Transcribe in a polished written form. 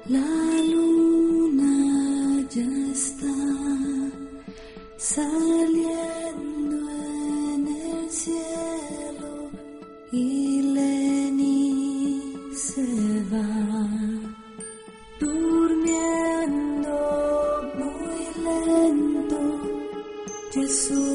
La luna ya está saliendo en el cielo y Lenny se va durmiendo muy lento. Jesús